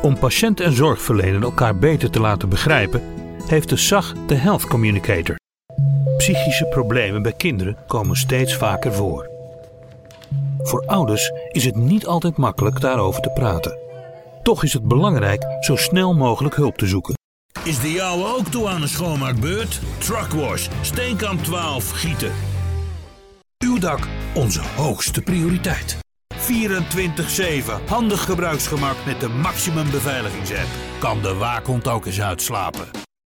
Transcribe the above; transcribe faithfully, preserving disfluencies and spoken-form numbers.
Om patiënt en zorgverlener elkaar beter te laten begrijpen, heeft de S A G de Health Communicator. Psychische problemen bij kinderen komen steeds vaker voor. Voor ouders is het niet altijd makkelijk daarover te praten. Toch is het belangrijk zo snel mogelijk hulp te zoeken. Is de jouwe ook toe aan een schoonmaakbeurt? Truckwash, Steenkamp twaalf, Gieten. Uw dak, onze hoogste prioriteit. vierentwintig zeven, handig gebruiksgemak met de Maximum beveiligingsapp. Kan de waakhond ook eens uitslapen.